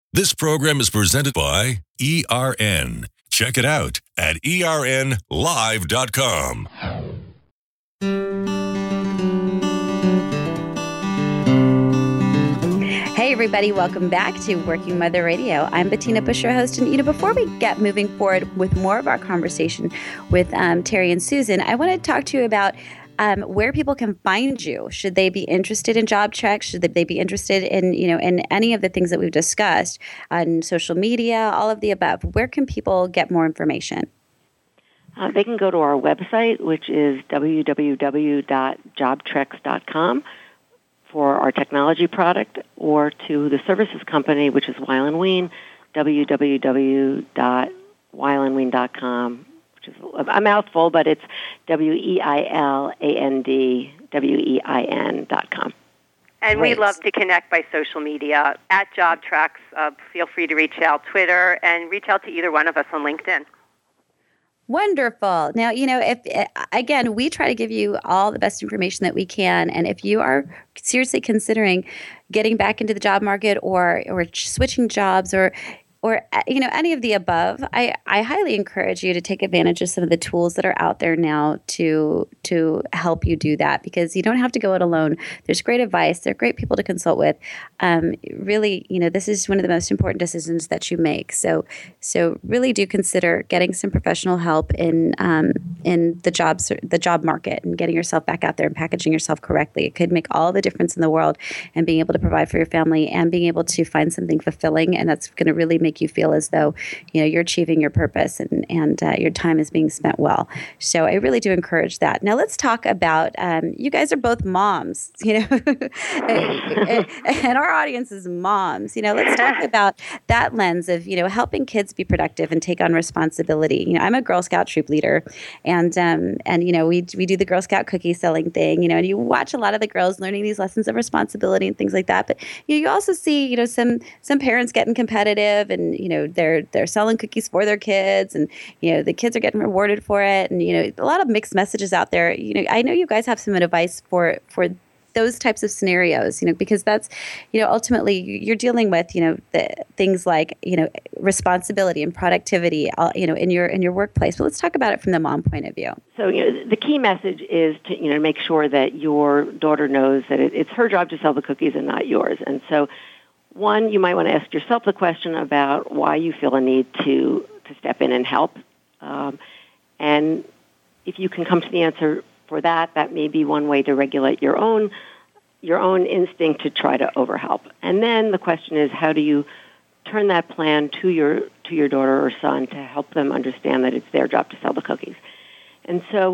This program is presented by ERN. Check it out at ernlive.com. Hey everybody, welcome back to Working Mother Radio. I'm Bettina Bush, your host, and before we get moving forward with more of our conversation with Terry and Susan, I want to talk to you about where people can find you. Should they be interested in job treks? Should they be interested in, in any of the things that we've discussed on social media, all of the above? Where can people get more information? They can go to our website, which is www.jobtreks.com for our technology product, or to the services company, which is Weil & Wein, www.weilandwein.com, which is a mouthful, but it's WEILANDWEIN.com. And Great. we love to connect by social media at JobTreks. Feel free to reach out Twitter and reach out to either one of us on LinkedIn. Wonderful. Now, if again, we try to give you all the best information that we can. And if you are seriously considering getting back into the job market or switching jobs or any of the above, I highly encourage you to take advantage of some of the tools that are out there now to help you do that, because you don't have to go it alone. There's great advice. There are great people to consult with. Really, this is one of the most important decisions that you make. So really do consider getting some professional help in the job market and getting yourself back out there and packaging yourself correctly. It could make all the difference in the world, and being able to provide for your family and being able to find something fulfilling, and that's going to really make you feel as though you're achieving your purpose and your time is being spent well. So I really do encourage that. Now let's talk about you guys are both moms, and our audience is moms. Let's talk about that lens of helping kids be productive and take on responsibility. I'm a Girl Scout troop leader, and we do the Girl Scout cookie selling thing. And you watch a lot of the girls learning these lessons of responsibility and things like that. But you also see some parents getting competitive, and they're selling cookies for their kids, and the kids are getting rewarded for it, and a lot of mixed messages out there. I know you guys have some advice for those types of scenarios, because that's ultimately you're dealing with the things like responsibility and productivity in your workplace. But let's talk about it from the mom point of view. So the key message is to make sure that your daughter knows that it's her job to sell the cookies and not yours. And so, one, you might want to ask yourself the question about why you feel a need to step in and help. And if you can come to the answer for that, that may be one way to regulate your own instinct to try to overhelp. And then the question is, how do you turn that plan to your daughter or son to help them understand that it's their job to sell the cookies? And so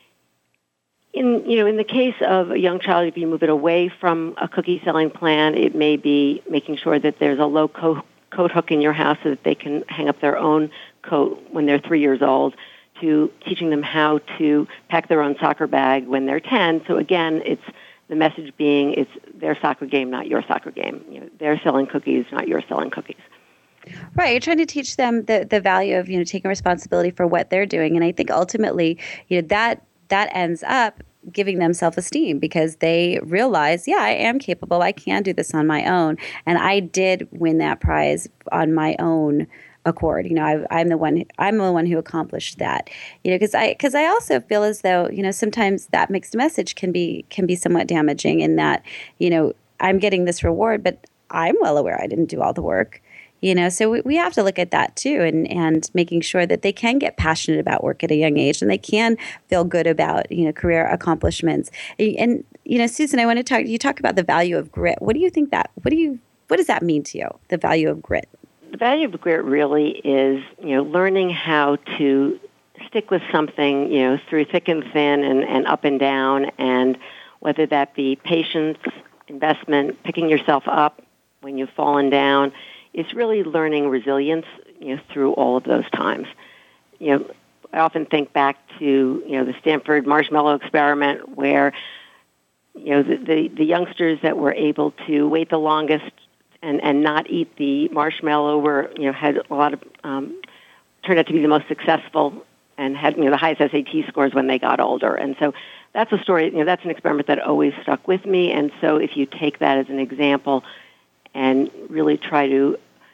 in the case of a young child, if you move it away from a cookie selling plan, it may be making sure that there's a low coat hook in your house so that they can hang up their own coat when they're 3 years old, to teaching them how to pack their own soccer bag when they're 10. So again, it's the message being it's their soccer game, not your soccer game. They're selling cookies, not you're selling cookies. Right. You're trying to teach them the value of, taking responsibility for what they're doing. And I think ultimately, that ends up giving them self-esteem, because they realize, I am capable. I can do this on my own. And I did win that prize on my own accord. I'm the one who accomplished that. Because I also feel as though, sometimes that mixed message can be somewhat damaging in that, I'm getting this reward, but I'm well aware I didn't do all the work. So we have to look at that too, and making sure that they can get passionate about work at a young age, and they can feel good about, career accomplishments. And, Susan, I want to talk, you talk about the value of grit. What does that mean to you, the value of grit? The value of grit really is, learning how to stick with something, through thick and thin and up and down, and whether that be patience, investment, picking yourself up when you've fallen down. It's really learning resilience, through all of those times. I often think back to, the Stanford marshmallow experiment, where, the youngsters that were able to wait the longest and not eat the marshmallow had a lot of, turned out to be the most successful and had, the highest SAT scores when they got older. And so that's a story, that's an experiment that always stuck with me. And so if you take that as an example and really try to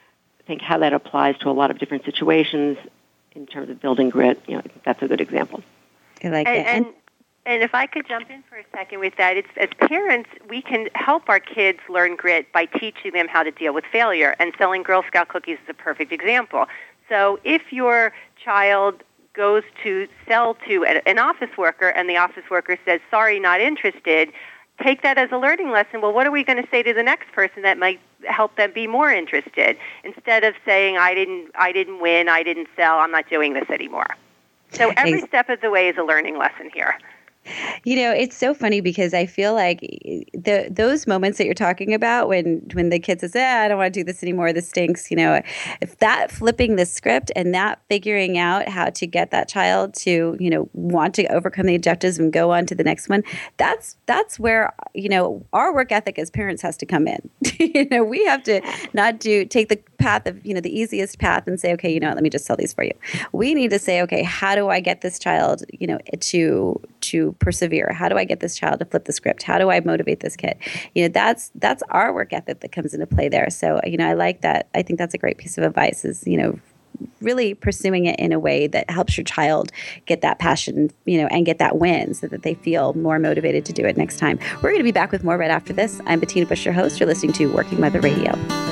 think how that applies to a lot of different situations in terms of building grit, I think that's a good example. I like it. And if I could jump in for a second with that, it's as parents, we can help our kids learn grit by teaching them how to deal with failure. And selling Girl Scout cookies is a perfect example. So if your child goes to sell to an office worker and the office worker says, sorry, not interested, take that as a learning lesson. Well, what are we going to say to the next person that might help them be more interested? Instead of saying, I didn't win, I didn't sell, I'm not doing this anymore. So every step of the way is a learning lesson here. It's so funny because I feel like those moments that you're talking about when the kid says, I don't want to do this anymore, this stinks, if that flipping the script and that figuring out how to get that child to, want to overcome the objectives and go on to the next one, that's where, our work ethic as parents has to come in. We have to not take the path of, the easiest path and say, okay, let me just sell these for you. We need to say, okay, how do I get this child, to persevere? How do I get this child to flip the script? How do I motivate this kid? That's our work ethic that comes into play there. So, I like that. I think that's a great piece of advice is, really pursuing it in a way that helps your child get that passion, and get that win so that they feel more motivated to do it next time. We're going to be back with more right after this. I'm Bettina Bush, your host. You're listening to Working Mother Radio.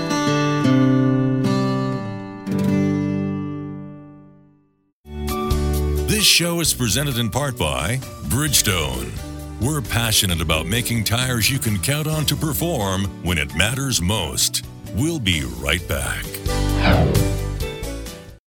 This show is presented in part by Bridgestone. We're passionate about making tires you can count on to perform when it matters most. We'll be right back.